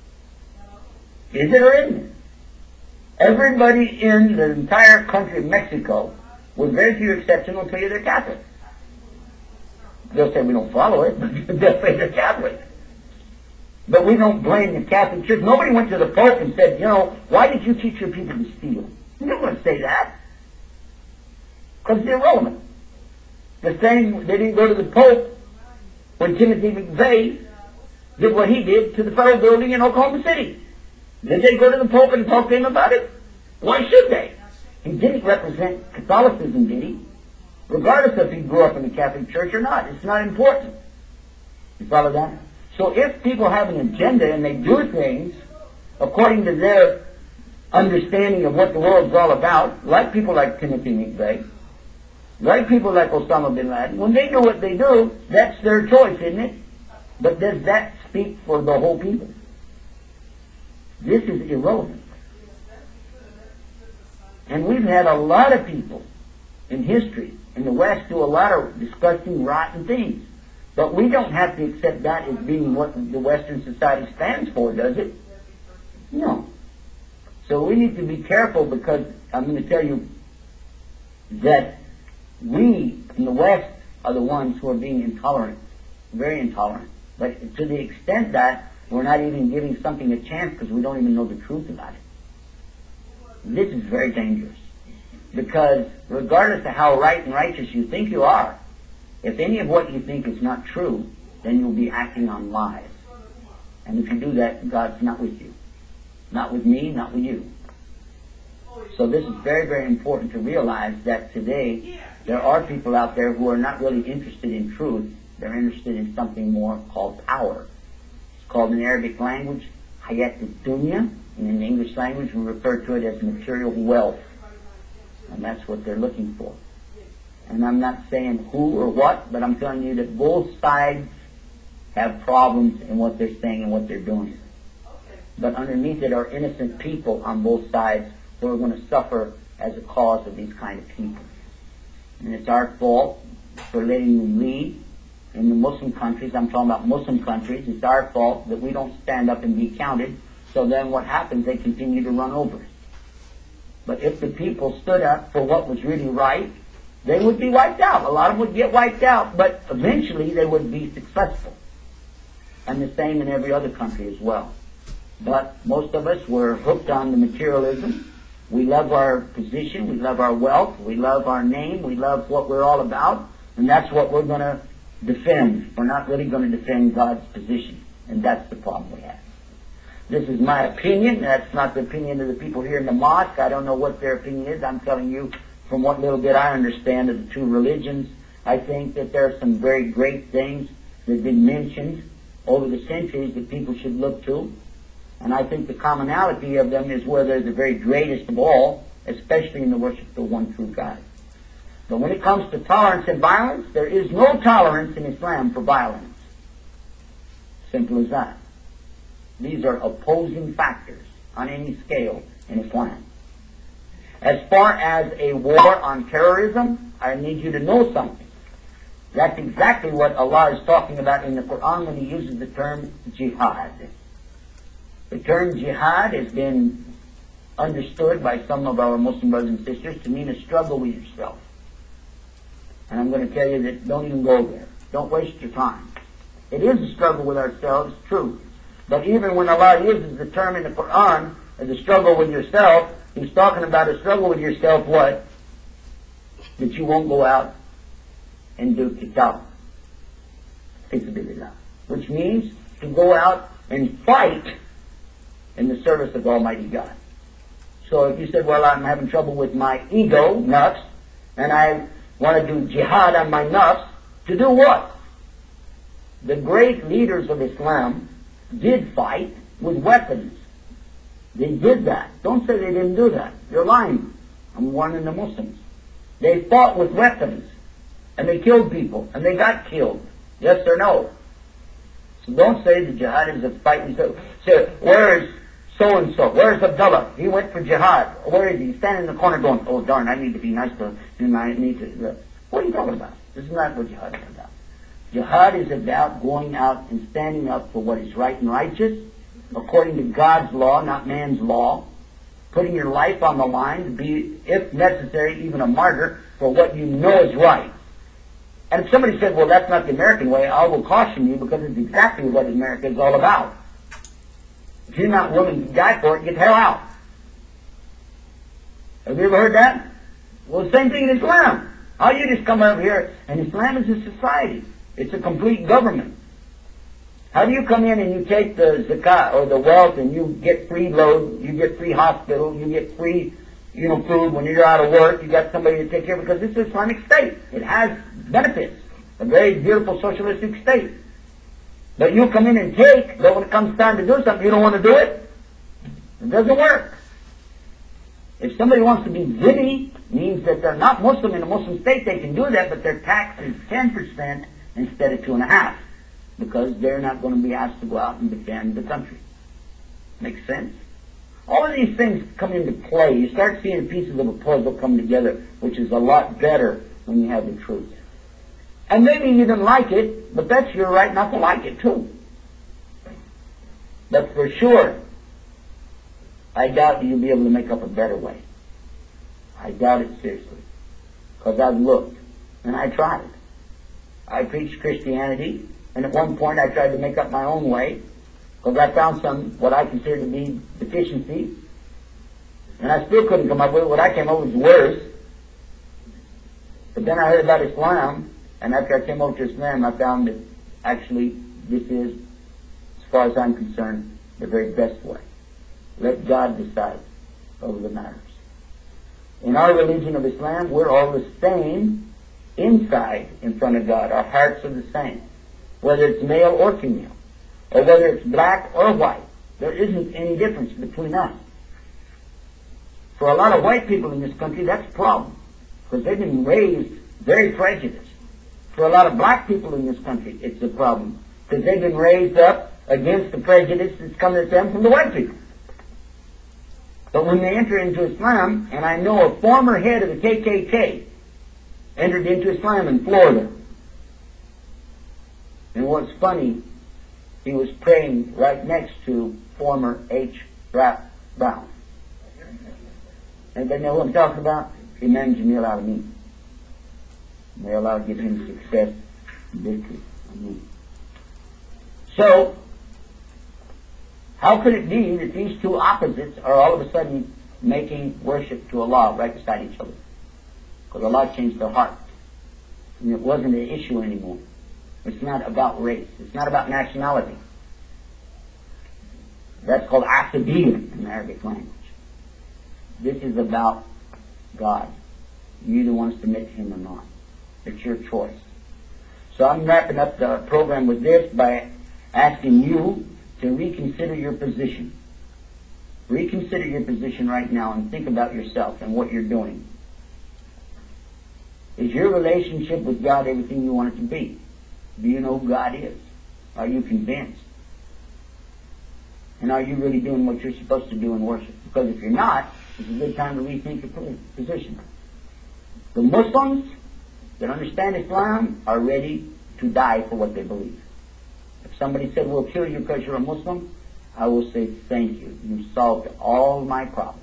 [SPEAKER 1] Is it or isn't it? Everybody in the entire country of Mexico, with very few exceptions, will tell you they're Catholic. They'll say we don't follow it, but they'll say they're Catholic. But we don't blame the Catholic Church. Nobody went to the Pope and said, you know, why did you teach your people to steal? You don't want to say that. Because it's irrelevant. The same, they didn't go to the Pope when Timothy McVeigh did what he did to the federal building in Oklahoma City. Did they go to the Pope and talk to him about it? Why should they? He didn't represent Catholicism, did he? Regardless if he grew up in the Catholic Church or not. It's not important. You follow that? So if people have an agenda and they do things according to their understanding of what the world's all about, like people like Timothy McVeigh, like people like Osama bin Laden, when they do what they do, that's their choice, isn't it? But does that speak for the whole people? This is irrelevant. And we've had a lot of people in history in the West do a lot of disgusting, rotten things. But we don't have to accept that as being what the Western society stands for, does it? No. So we need to be careful, because I'm going to tell you that we in the West are the ones who are being intolerant, very intolerant. But to the extent that we're not even giving something a chance because we don't even know the truth about it. This is very dangerous. Because regardless of how right and righteous you think you are, if any of what you think is not true, then you'll be acting on lies. And if you do that, God's not with you. Not with me, not with you. So this is very, very important to realize that today there are people out there who are not really interested in truth. They're interested in something more called power. It's called in Arabic language, hayat dunya, and in the English language we refer to it as material wealth. And that's what they're looking for. And I'm not saying who or what, but I'm telling you that both sides have problems in what they're saying and what they're doing. But underneath it are innocent people on both sides who are going to suffer as a cause of these kind of people. And it's our fault for letting them lead in the Muslim countries. I'm talking about Muslim countries. It's our fault that we don't stand up and be counted. So then what happens? They continue to run over us. But if the people stood up for what was really right, they would be wiped out. A lot of them would get wiped out, but eventually they would be successful. And the same in every other country as well. But most of us were hooked on the materialism. We love our position, we love our wealth, we love our name, we love what we're all about, and that's what we're going to defend. We're not really going to defend God's position, and that's the problem we have. This is my opinion. That's not the opinion of the people here in the mosque. I don't know what their opinion is. I'm telling you from what little bit I understand of the two religions. I think that there are some very great things that have been mentioned over the centuries that people should look to. And I think the commonality of them is where they're the very greatest of all, especially in the worship of the one true God. But when it comes to tolerance and violence, there is no tolerance in Islam for violence. Simple as that. These are opposing factors on any scale in Islam. As far as a war on terrorism, I need you to know something. That's exactly what Allah is talking about in the Quran when He uses the term jihad. The term jihad has been understood by some of our Muslim brothers and sisters to mean a struggle with yourself. And I'm going to tell you that don't even go there. Don't waste your time. It is a struggle with ourselves, true. But even when Allah uses the term in the Quran as a struggle with yourself, He's talking about a struggle with yourself, what? That you won't go out and do kitab, which means to go out and fight in the service of Almighty God. So if you said, well, I'm having trouble with my ego, nafs, and I want to do jihad on my nafs, to do what? The great leaders of Islam did fight with weapons. They did that. Don't say they didn't do that. You're lying. I'm warning the Muslims. They fought with weapons, and they killed people, and they got killed. Yes or no? So don't say the jihad is a fight. And so, say, where is so-and-so? Where is Abdullah? He went for jihad. Where is he? He's standing in the corner going, oh darn, I need to be nice to him. I need to... What are you talking about? This is not what jihad is about. Jihad is about going out and standing up for what is right and righteous, according to God's law, not man's law, putting your life on the line to be, if necessary, even a martyr for what you know is right. And if somebody said, well, that's not the American way, I will caution you because it's exactly what America is all about. If you're not willing to die for it, get the hell out. Have you ever heard that? Well, the same thing in Islam. How do you just come over here, and Islam is a society. It's a complete government. How do you come in and you take the zakat or the wealth and you get free load, you get free hospital, you get free, you know, food when you're out of work, you got somebody to take care of, because this is an Islamic state. It has benefits. A very beautiful socialistic state. But you come in and take, but when it comes time to do something, you don't want to do it. It doesn't work. If somebody wants to be ziddy, means that they're not Muslim in a Muslim state, they can do that, but their tax is ten percent instead of two and a half. Because they're not going to be asked to go out and defend the country. Makes sense? All of these things come into play. You start seeing pieces of a puzzle come together, which is a lot better when you have the truth. And maybe you didn't like it, but that's your right not to like it too. But for sure, I doubt you'll be able to make up a better way. I doubt it seriously. Because I've looked, and I tried. I preached Christianity, and at one point I tried to make up my own way, because I found some, what I considered to be deficiencies, and I still couldn't come up with it. What I came up with was worse. But then I heard about Islam, and after I came over to Islam, I found that actually this is, as far as I'm concerned, the very best way. Let God decide over the matters. In our religion of Islam, we're all the same inside in front of God. Our hearts are the same. Whether it's male or female, or whether it's black or white, there isn't any difference between us. For a lot of white people in this country, that's a problem, because they've been raised very prejudiced. For a lot of black people in this country, it's a problem, because they've been raised up against the prejudice that's coming at them from the white people. But when they enter into Islam, and I know a former head of the K K K entered into Islam in Florida. And what's funny, he was praying right next to former H. Rap Brown. Anybody know what I'm talking about? Imam Jamil Al-Amin. May Allah give him success and victory. Amen. So, how could it be that these two opposites are all of a sudden making worship to Allah right beside each other? Because Allah changed their heart. And it wasn't an issue anymore. It's not about race. It's not about nationality. That's called asabiyya in the Arabic language. This is about God. You either want to submit to Him or not. It's your choice. So I'm wrapping up the program with this by asking you to reconsider your position. Reconsider your position right now and think about yourself and what you're doing. Is your relationship with God everything you want it to be? Do you know who God is? Are you convinced? And are you really doing what you're supposed to do in worship? Because if you're not, it's a good time to rethink your position. The Muslims that understand Islam are ready to die for what they believe. If somebody said, we'll kill you because you're a Muslim, I will say, thank you. You've solved all my problems.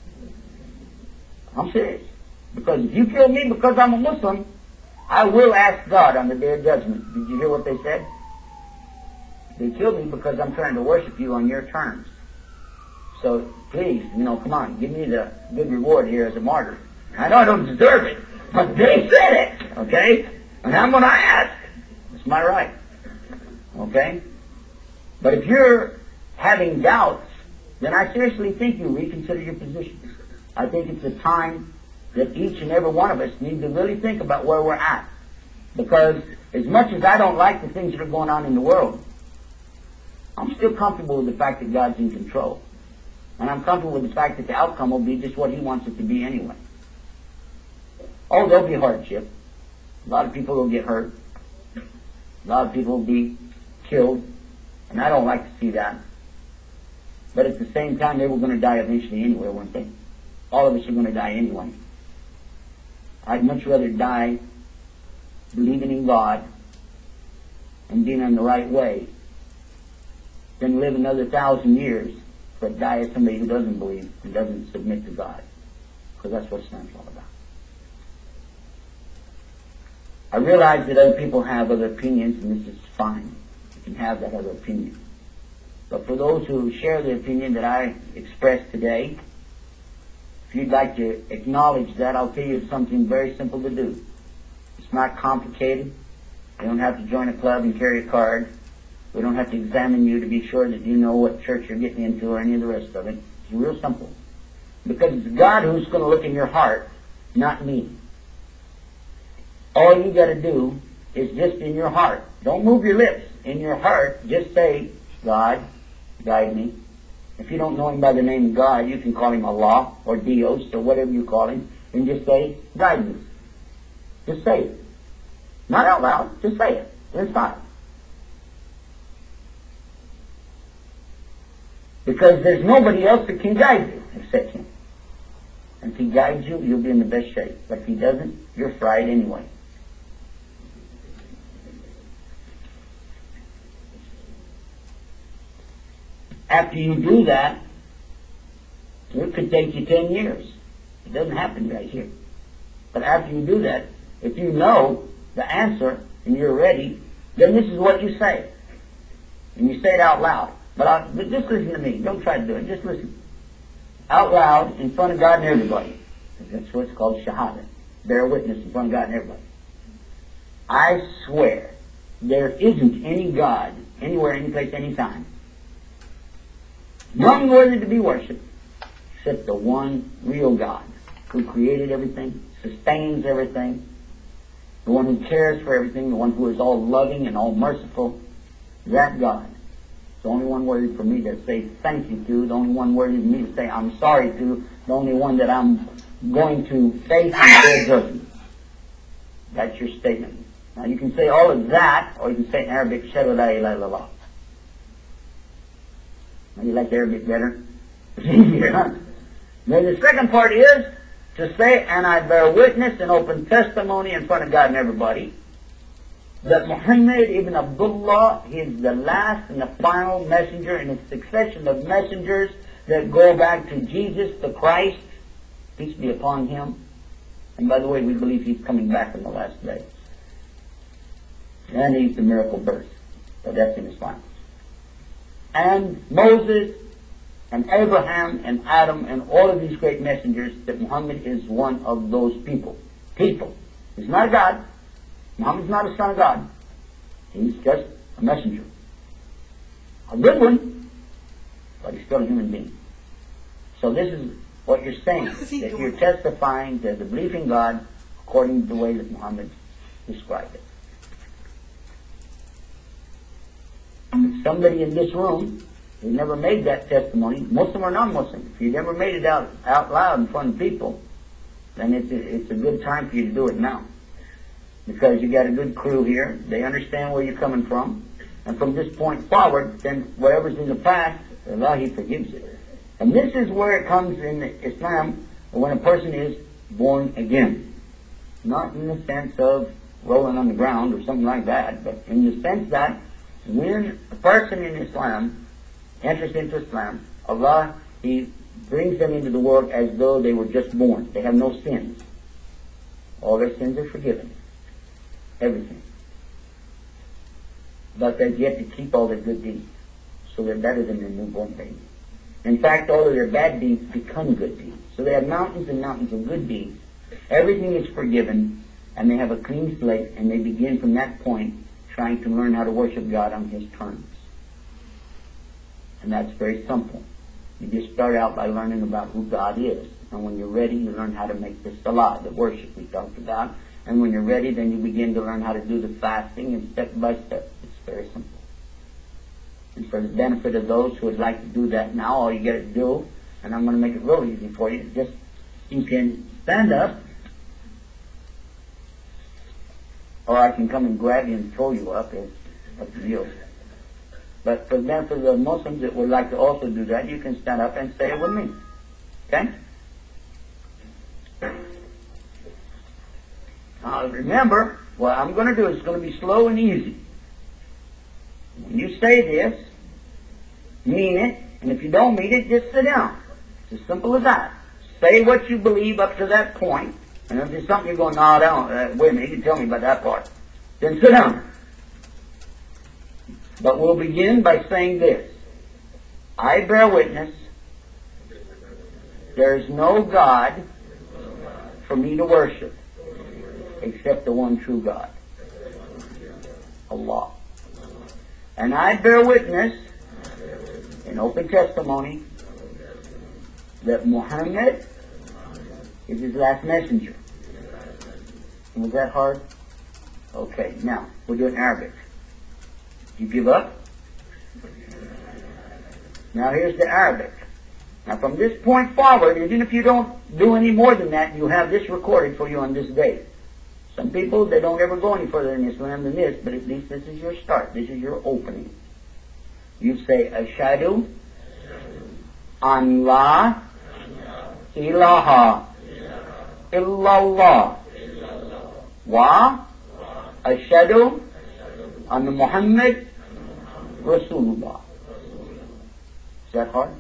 [SPEAKER 1] I'm serious. Because if you kill me because I'm a Muslim, I will ask God on the day of judgment. Did you hear what they said? They killed me because I'm trying to worship you on your terms. So please, you know, come on, give me the good reward here as a martyr. I know I don't deserve it, but they said it, okay? And I'm going to ask. It's my right, okay? But if you're having doubts, then I seriously think you reconsider your position. I think it's a time that each and every one of us need to really think about where we're at. Because as much as I don't like the things that are going on in the world, I'm still comfortable with the fact that God's in control. And I'm comfortable with the fact that the outcome will be just what He wants it to be anyway. Oh, there'll be hardship. A lot of people will get hurt. A lot of people will be killed. And I don't like to see that. But at the same time, they were going to die eventually anyway, weren't they? All of us are going to die anyway. I'd much rather die believing in God and being in the right way than live another thousand years but die as somebody who doesn't believe and doesn't submit to God. Because that's what Islam's all about. I realize that other people have other opinions, and this is fine. You can have that other opinion. But for those who share the opinion that I expressed today, if you'd like to acknowledge that, I'll tell you it's something very simple to do. It's not complicated. You don't have to join a club and carry a card. We don't have to examine you to be sure that you know what church you're getting into or any of the rest of it. It's real simple. Because it's God who's going to look in your heart, not me. All you got to do is just in your heart. Don't move your lips. In your heart, just say, God, guide me. If you don't know Him by the name of God, you can call Him Allah or Dios or whatever you call Him, and just say, guide me. Just say it. Not out loud, just say it. It's fine. Because there's nobody else that can guide you except Him. And if He guides you, you'll be in the best shape. But if He doesn't, you're fried anyway. After you do that, it could take you ten years. It doesn't happen right here. But after you do that, if you know the answer and you're ready, then this is what you say. And you say it out loud. But, I, but just listen to me. Don't try to do it. Just listen. Out loud in front of God and everybody. That's what's called Shahada. Bear witness in front of God and everybody. I swear there isn't any God anywhere, any place, any time, none worthy to be worshipped except the one real God who created everything, sustains everything, the one who cares for everything, the one who is all loving and all merciful. That God. The only one worthy for me to say thank you to, the only one worthy for me to say I'm sorry to, the only one that I'm going to face and bear judgment. That's your statement. Now you can say all of that, or you can say it in Arabic, Shahadu la ilaha illallah. Now you like Arabic better? It's easier, huh? Then the second part is to say, and I bear witness and open testimony in front of God and everybody, that Muhammad ibn Abdullah is the last and the final messenger in a succession of messengers that go back to Jesus the Christ, peace be upon Him. And by the way, we believe He's coming back in the last days. And He's the miracle birth. So that's in Islam. And Moses and Abraham and Adam and all of these great messengers, that Muhammad is one of those people. People. He's not a God. Muhammad's not a son of God. He's just a messenger. A good one, but he's still a human being. So this is what you're saying, that you're testifying to the belief in God according to the way that Muhammad described it. If somebody in this room who never made that testimony, Muslim or non-Muslim, if you never made it out, out loud in front of people, then it's a, it's a good time for you to do it now. Because you got a good crew here. They understand where you're coming from. And from this point forward, then whatever's in the past, Allah, He forgives it. And this is where it comes in Islam, when a person is born again. Not in the sense of rolling on the ground or something like that, but in the sense that when a person in Islam enters into Islam, Allah, He brings them into the world as though they were just born. They have no sins. All their sins are forgiven. Everything. But they've yet to keep all their good deeds. So they're better than their newborn baby. In fact, all of their bad deeds become good deeds. So they have mountains and mountains of good deeds. Everything is forgiven, and they have a clean slate, and they begin from that point trying to learn how to worship God on His terms. And that's very simple. You just start out by learning about who God is. And when you're ready, you learn how to make the salah, the worship we talked about. And when you're ready, then you begin to learn how to do the fasting, and step by step. It's very simple. And for the benefit of those who would like to do that now, all you got to do, and I'm going to make it real easy for you, just you can stand up, or I can come and grab you and throw you up. It's up to you. But for the benefit of the Muslims that would like to also do that, you can stand up and say it with me. Okay? Now remember, what I'm going to do is going to be slow and easy. When you say this, mean it, and if you don't mean it, just sit down. It's as simple as that. Say what you believe up to that point, and if there's something you're going, no, don't, uh, wait a minute, you can tell me about that part. Then sit down. But we'll begin by saying this. I bear witness there is no God for me to worship except the one true God, Allah. And I bear witness in open testimony that Muhammad is his last messenger. Was that hard? Okay, now we'll do it in Arabic. You give up? Now here's the Arabic. Now from this point forward, even if you don't do any more than that, you have this recorded for you on this day. Some people, they don't ever go any further in Islam than this, but at least this is your start. This is your opening. You say, Ashadu an la ilaha illallah wa ashadu an Muhammad Rasulullah. Is that hard?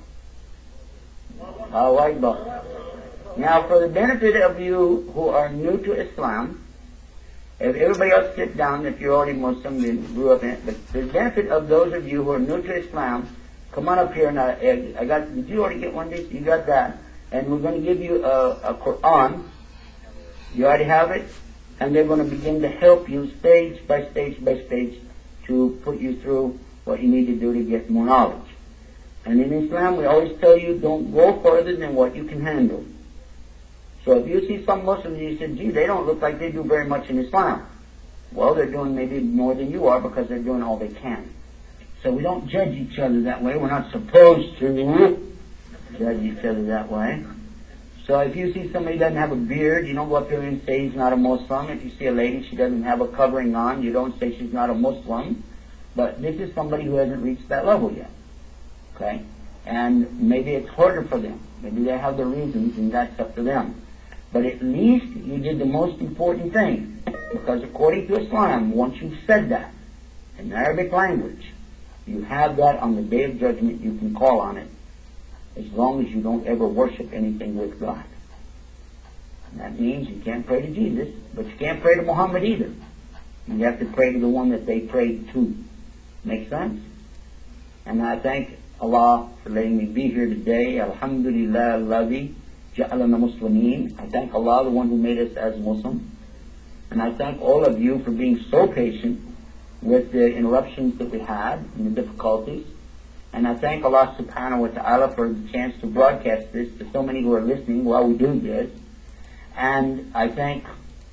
[SPEAKER 1] All right, but now for the benefit of you who are new to Islam, if everybody else sit down, if you're already Muslim and grew up in it, but for the benefit of those of you who are new to Islam, come on up here and I, I got, did you already get one of these? You got that. And we're going to give you a, a Quran. You already have it. And they're going to begin to help you stage by stage by stage to put you through what you need to do to get more knowledge. And in Islam, we always tell you, don't go further than what you can handle. So if you see some Muslims and you say, gee, they don't look like they do very much in Islam. Well, they're doing maybe more than you are because they're doing all they can. So we don't judge each other that way. We're not supposed to judge each other that way. So if you see somebody doesn't have a beard, you don't go up there and say he's not a Muslim. If you see a lady, she doesn't have a covering on, you don't say she's not a Muslim. But this is somebody who hasn't reached that level yet. Okay? And maybe it's harder for them. Maybe they have their reasons, and that's up to them. But at least you did the most important thing. Because according to Islam, once you've said that in Arabic language, you have that on the Day of Judgment, you can call on it, as long as you don't ever worship anything with God. And that means you can't pray to Jesus, but you can't pray to Muhammad either. You have to pray to the one that they prayed to. Make sense? And I thank Allah for letting me be here today. Alhamdulillah alladhi ja'alana muslimin. I thank Allah, the one who made us as Muslim. And I thank all of you for being so patient with the interruptions that we had and the difficulties. And I thank Allah subhanahu wa ta'ala for the chance to broadcast this to so many who are listening while we do this. And I thank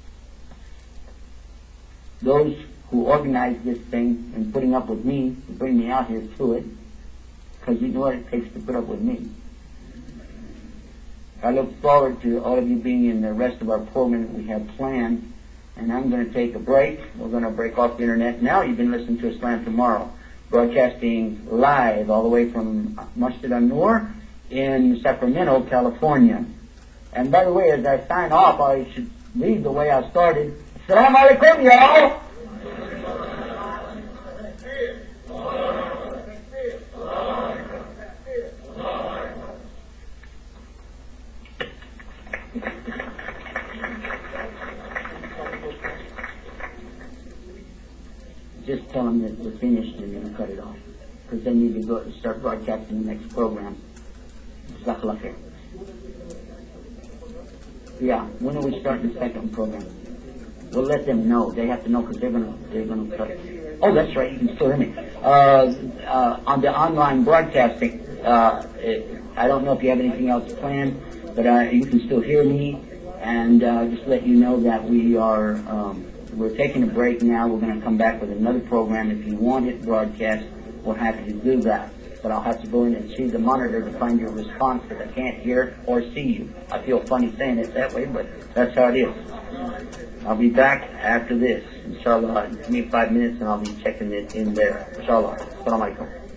[SPEAKER 1] those who organized this thing and putting up with me to bring me out here to it, because you know what it takes to put up with me. I look forward to all of you being in the rest of our program that we have planned. And I'm going to take a break. We're going to break off the internet now. You can listen to Islam Tomorrow, broadcasting live all the way from Masjid An-Nur in Sacramento, California. And by the way, as I sign off, I should read the way I started. Assalamu alaikum, y'all. Just tell them that we're finished and they're going to cut it off. Because they need to go start broadcasting the next program. Jazakallah khair. Yeah, when are we starting the second program? We'll let them know. They have to know because they're going to they're going to cut it. Oh, that's right. You can still hear me. Uh, uh, on the online broadcasting, uh, it, I don't know if you have anything else planned, but uh, you can still hear me. And uh, just let you know that we are um, we're taking a break now. We're going to come back with another program. If you want it broadcast, we're happy to do that. But I'll have to go in and see the monitor to find your response because I can't hear or see you. I feel funny saying it that way, but that's how it is. I'll be back after this, inshallah. Give me five minutes and I'll be checking it in there. Inshallah. Assalamu alaikum.